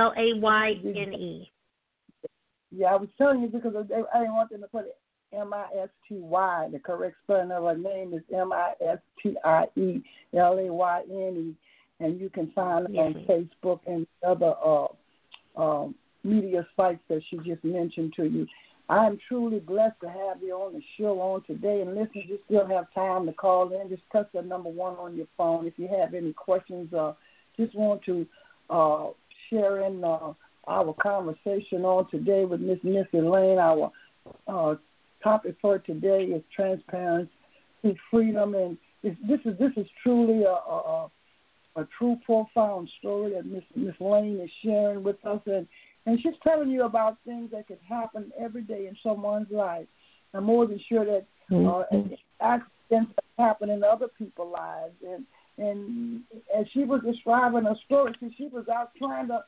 Yeah, I was telling you because I didn't want them to put it MISTY. The correct spelling of her name is MISTIELAYNE, and you can find it on Facebook and other media sites that she just mentioned to you. I am truly blessed to have you on the show on today. And listen, you still have time to call in. Just touch the number 1 on your phone if you have any questions. Just want to share in our conversation on today with Miss Missy Lane. Our topic for today is transparency, freedom, and this is truly a true, profound story that Miss Lane is sharing with us, and she's telling you about things that could happen every day in someone's life. I'm more than sure that accidents happen in other people's lives, and as she was describing her story, she was out trying to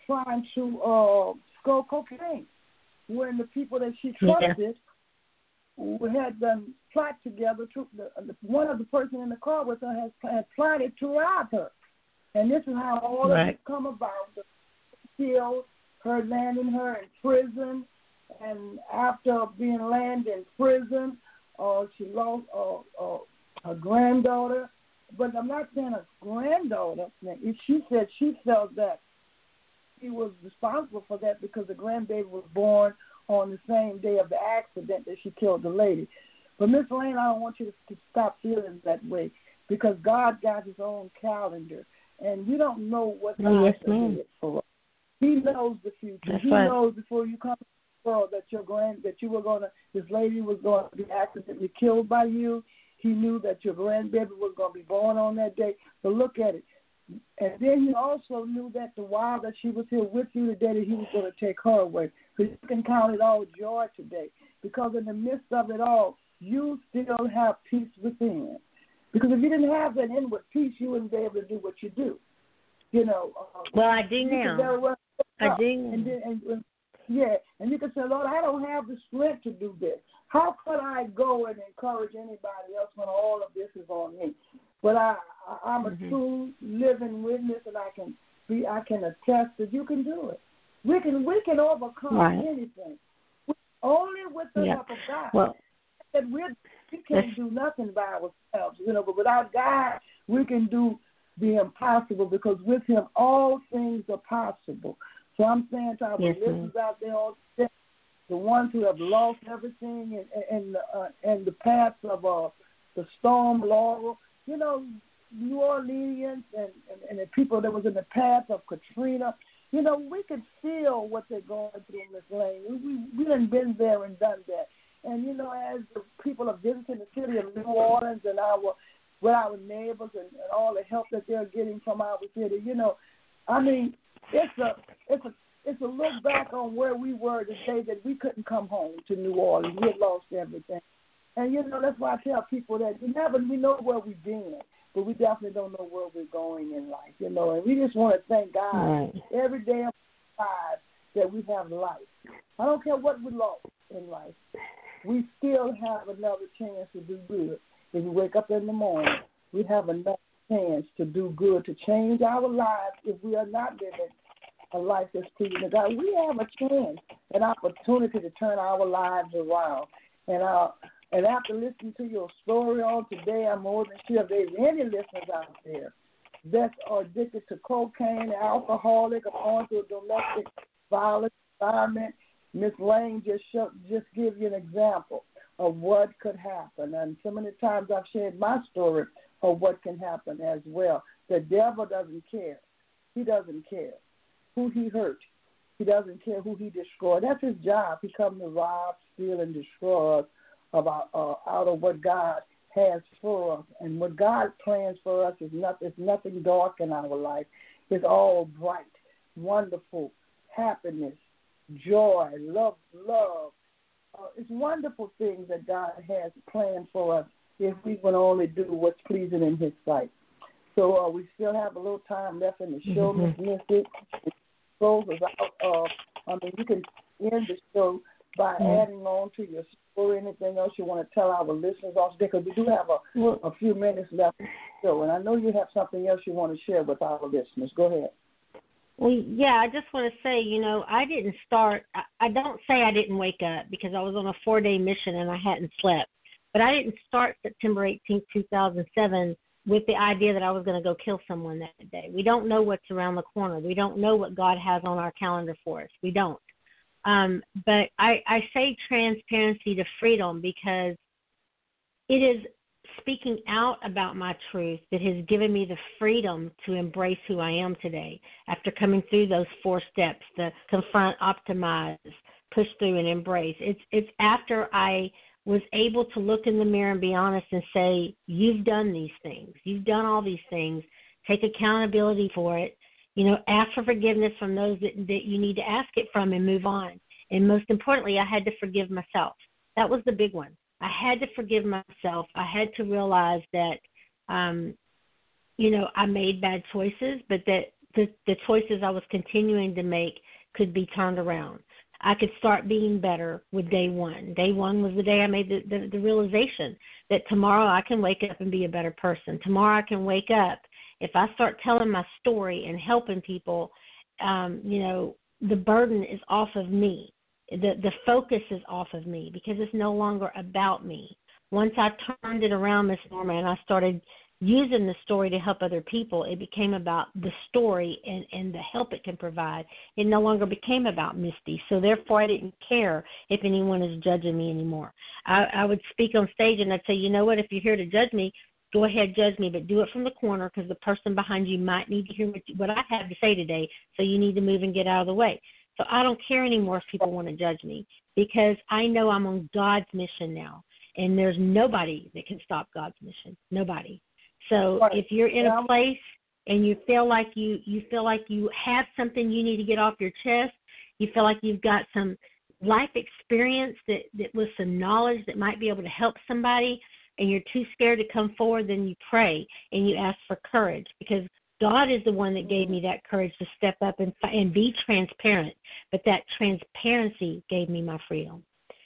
score cocaine, when the people that she trusted who had done plot together. One of the person in the car with her had plotted to rob her, and this is how all of this come about. The killed her, landing her in prison, and after being landed in prison, she lost her granddaughter. But I'm not saying a granddaughter. She said she felt that she was responsible for that because the grandbaby was born on the same day of the accident that she killed the lady. But Miss Lane, I don't want you to stop feeling that way, because God got his own calendar, and we don't know what God did for us. He knows the future. That's he knows before you come to the world that this lady was going to be accidentally killed by you. He knew that your grandbaby was going to be born on that day. But look at it. And then he also knew that the while that she was here with you today, that he was going to take her away. So you can count it all joy today, because in the midst of it all, you still have peace within. Because if you didn't have that inward peace, you wouldn't be able to do what you do. Well, I do now. I do. And you can say, Lord, I don't have the strength to do this. How could I go and encourage anybody else when all of this is on me? But I'm a true living witness, and I can attest that you can do it. We can overcome anything, only with the help of God. Well, and we can't do nothing by ourselves, but without God, we can do the impossible, because with him all things are possible. So I'm saying to our listeners out there, the ones who have lost everything and the paths of the storm, Laurel, New Orleans and the people that was in the path of Katrina, we could feel what they're going through in this lane. We done been there and done that. And, as the people are visiting the city of New Orleans and our with our neighbors and all the help that they're getting from our city. You know, I mean, it's a look back on where we were the day that we couldn't come home to New Orleans. We had lost everything. And, you know, that's why I tell people that we know where we've been, but we definitely don't know where we're going in life, you know. And we just want to thank God every day of our lives that we have life. I don't care what we lost in life. We still have another chance to do good. If we wake up in the morning, we have another chance to do good, to change our lives if we are not living a life that's pleasing to God. We have a chance, an opportunity to turn our lives around. And after listening to your story on today, I'm more than sure if there's any listeners out there that are addicted to cocaine, alcoholic, or going through a domestic violence environment, Miss Lang just give you an example of what could happen. And so many times I've shared my story of what can happen as well. The devil doesn't care. He doesn't care who he hurt. He doesn't care who he destroyed. That's his job. He comes to rob, steal, and destroy us out of what God has for us. And what God plans for us is nothing dark in our life. It's all bright, wonderful, happiness, joy, love. It's wonderful things that God has planned for us if we would only do what's pleasing in His sight. So we still have a little time left in the show, Miss Mystic. You can end the show by adding on to your story, anything else you want to tell our listeners off there, because we do have a few minutes left in the show, and I know you have something else you want to share with our listeners. Go ahead. Well, yeah, I just want to say, you know, I didn't start, I don't say I didn't wake up because I was on a 4-day mission and I hadn't slept, but I didn't start September 18th, 2007 with the idea that I was going to go kill someone that day. We don't know what's around the corner. We don't know what God has on our calendar for us. We don't. But I say transparency to freedom because it is speaking out about my truth that has given me the freedom to embrace who I am today after coming through those 4 steps, the confront, optimize, push through, and embrace. It's after I was able to look in the mirror and be honest and say, you've done these things. You've done all these things. Take accountability for it. You know, ask for forgiveness from those that you need to ask it from and move on. And most importantly, I had to forgive myself. That was the big one. I had to forgive myself. I had to realize that, you know, I made bad choices, but that the choices I was continuing to make could be turned around. I could start being better with day one. Day one was the day I made the realization that tomorrow I can wake up and be a better person. Tomorrow I can wake up. If I start telling my story and helping people, you know, the burden is off of me. The focus is off of me because it's no longer about me. Once I turned it around, Miss Norma, and I started using the story to help other people, it became about the story and the help it can provide. It no longer became about Misty. So therefore, I didn't care if anyone is judging me anymore. I would speak on stage and I'd say, you know what, if you're here to judge me, go ahead, judge me, but do it from the corner because the person behind you might need to hear what I have to say today, so you need to move and get out of the way. So I don't care anymore if people want to judge me because I know I'm on God's mission now, and there's nobody that can stop God's mission, nobody. So if you're in a place and you feel like you have something you need to get off your chest, you feel like you've got some life experience that with some knowledge that might be able to help somebody, and you're too scared to come forward, then you pray and you ask for courage because God is the one that gave me that courage to step up and be transparent. But that transparency gave me my freedom.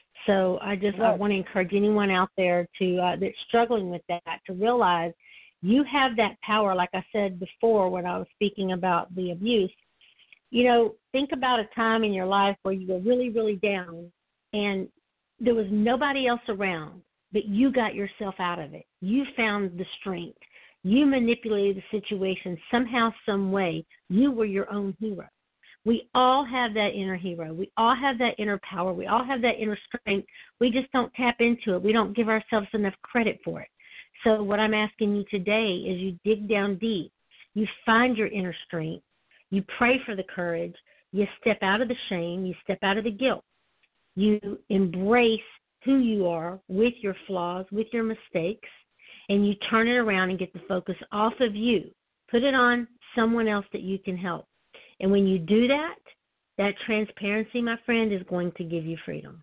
So I want to encourage anyone out there to that's struggling with that to realize you have that power. Like I said before when I was speaking about the abuse, you know, think about a time in your life where you were really, really down and there was nobody else around, but you got yourself out of it. You found the strength. You manipulated the situation somehow, some way. You were your own hero. We all have that inner hero. We all have that inner power. We all have that inner strength. We just don't tap into it. We don't give ourselves enough credit for it. So what I'm asking you today is you dig down deep. You find your inner strength. You pray for the courage. You step out of the shame. You step out of the guilt. You embrace who you are with your flaws, with your mistakes, and you turn it around and get the focus off of you. Put it on someone else that you can help. And when you do that, that transparency, my friend, is going to give you freedom.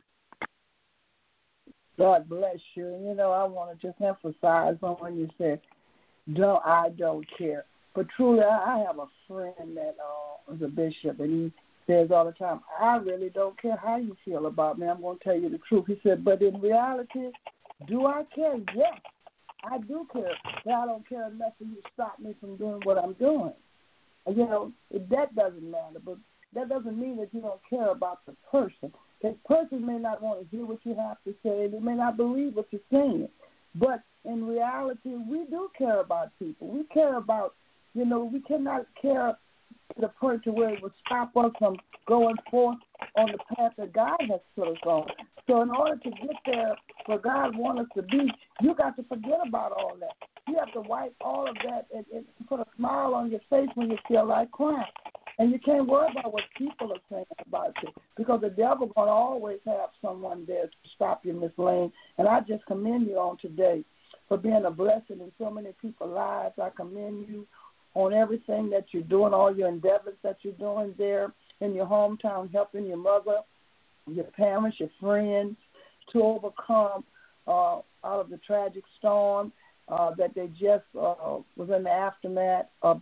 God bless you. And, you know, I want to just emphasize on when you said, I don't care. But truly, I have a friend that is a bishop, and he says all the time, I really don't care how you feel about me. I'm going to tell you the truth. He said, but in reality, do I care? Yes, I do care. But I don't care enough for you to stop me from doing what I'm doing. And, you know, that doesn't matter. But that doesn't mean that you don't care about the person. The person may not want to hear what you have to say. They may not believe what you're saying. But in reality, we do care about people. We care about, you know, we cannot care to the point to where it would stop us from going forth on the path that God has put us on. So in order to get there where God wants us to be, you got to forget about all that. You have to wipe all of that and put a smile on your face when you feel like crying. And you can't worry about what people are saying about you, because the devil going to always have someone there to stop you, Miss Lane. And I just commend you on today for being a blessing in so many people's lives. I commend you on everything that you're doing, all your endeavors that you're doing there in your hometown, helping your mother, your parents, your friends to overcome out of the tragic storm that they just was in the aftermath of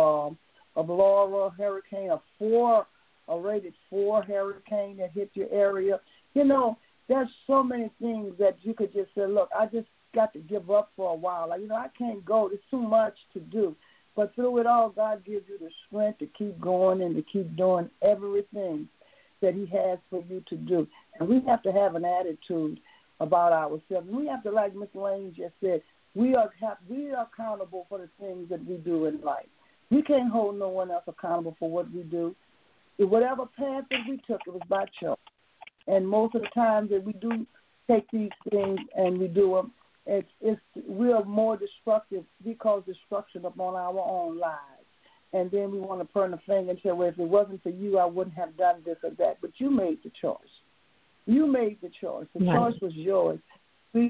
Laura hurricane, a rated 4 hurricane that hit your area. You know, there's so many things that you could just say, look, I just got to give up for a while. Like, you know, I can't go. There's too much to do. But through it all, God gives you the strength to keep going and to keep doing everything that he has for you to do. And we have to have an attitude about ourselves. And we have to, like Miss Lane just said, we are accountable for the things that we do in life. We can't hold no one else accountable for what we do. Whatever path that we took, it was by choice. And most of the time that we do take these things and we do them, we are more destructive. We cause destruction upon our own lives. And then we want to point the finger and say, well, if it wasn't for you, I wouldn't have done this or that. But you made the choice. You made the choice. The choice was yours. And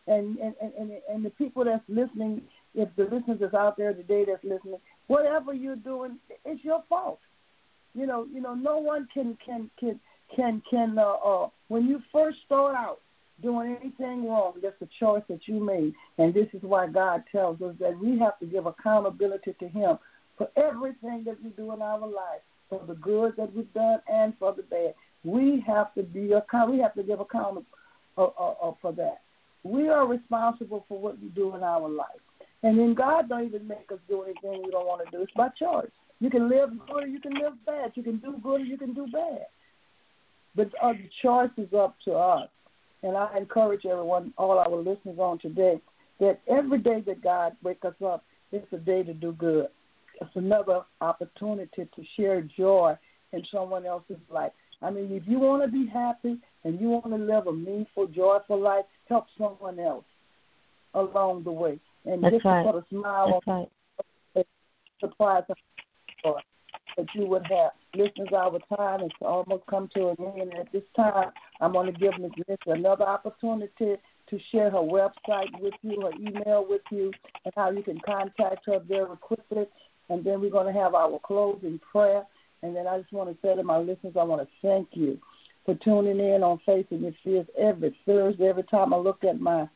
the people that's listening, if the listeners that's out there today that's listening, whatever you're doing, it's your fault. You know, no one can when you first start out doing anything wrong, that's a choice that you made. And this is why God tells us that we have to give accountability to him for everything that we do in our life, for the good that we've done and for the bad. We have to give account for that. We are responsible for what we do in our life. And then God don't even make us do anything we don't want to do. It's by choice. You can live good or you can live bad. You can do good or you can do bad. But the choice is up to us. And I encourage everyone, all our listeners on today, that every day that God wakes us up, it's a day to do good. It's another opportunity to share joy in someone else's life. I mean, if you want to be happy and you want to live a meaningful, joyful life, help someone else along the way. And just to put a smile on the surprise that you would have. Listeners, our time has almost come to an end. At this time, I'm going to give Ms. Lisa another opportunity to share her website with you, her email with you, and how you can contact her very quickly. And then we're going to have our closing prayer. And then I just want to say to my listeners, I want to thank you for tuning in on Facing Your Fears every Thursday. Every time I look at my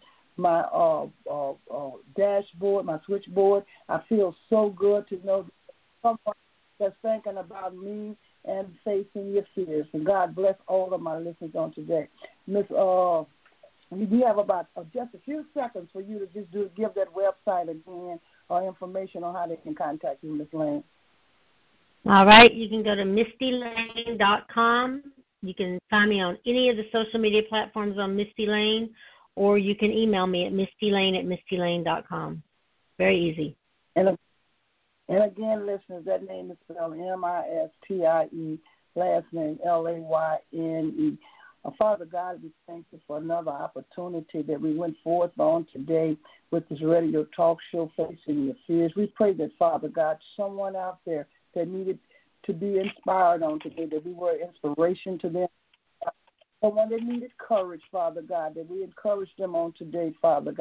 dashboard, my switchboard, I feel so good to know that someone that's thinking about me and facing your fears. And God bless all of my listeners on today. Miss, we have about just a few seconds for you to just give that website again or information on how they can contact you, Miss Lane. All right. You can go to MistyLane.com. You can find me on any of the social media platforms on Misty Lane, or you can email me at MistyLane@MistyLane.com. Very easy. And again, listeners, that name is spelled Mistie, last name Layne. Father God, we thank you for another opportunity that we went forth on today with this radio talk show, Facing Your Fears. We pray that, Father God, someone out there that needed to be inspired on today, that we were inspiration to them. Someone that needed courage, Father God, that we encourage them on today, Father God.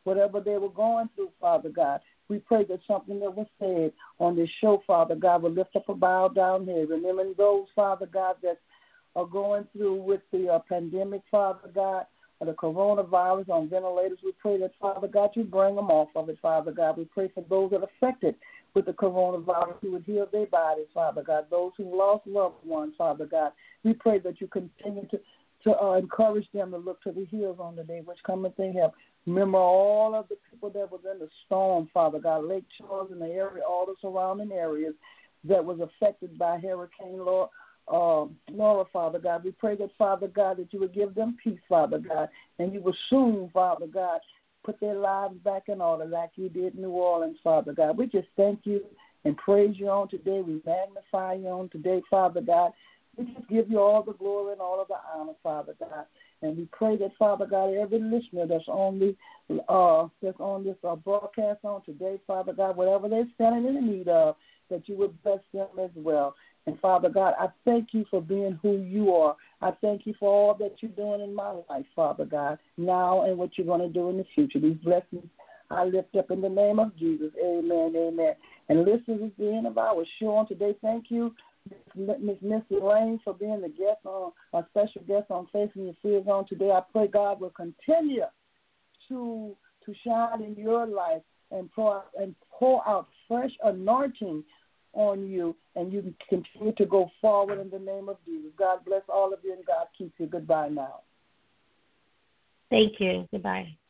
whatever they were going through, Father God. We pray that something that was said on this show, Father God, will lift up a bow down here. Remembering those, Father God, that are going through with the pandemic, Father God, or the coronavirus on ventilators. We pray that, Father God, you bring them off of it, Father God. We pray for those that are affected with the coronavirus, you would heal their bodies, Father God. Those who lost loved ones, Father God, we pray that you continue to encourage them to look to the hills on the day which cometh their help. Remember all of the people that was in the storm, Father God, Lake Charles and the area, all the surrounding areas that was affected by Hurricane Laura, Father God. We pray that, Father God, that you would give them peace, Father God, and you will soon, Father God, put their lives back in order like you did in New Orleans, Father God. We just thank you and praise you on today. We magnify you on today, Father God. We just give you all the glory and all of the honor, Father God. And we pray that, Father God, every listener that's on this broadcast on today, Father God, whatever they're standing in the need of, that you would bless them as well. And, Father God, I thank you for being who you are. I thank you for all that you're doing in my life, Father God, now and what you're going to do in the future. These blessings I lift up in the name of Jesus. Amen, amen. And listeners, at the end of our show on today, thank you, Miss Lane, for being the guest on a special guest on Facing Your Fears on today. I pray God will continue to shine in your life and pour out fresh anointing on you, and you can continue to go forward in the name of Jesus. God bless all of you, and God keep you. Goodbye now. Thank you. Goodbye.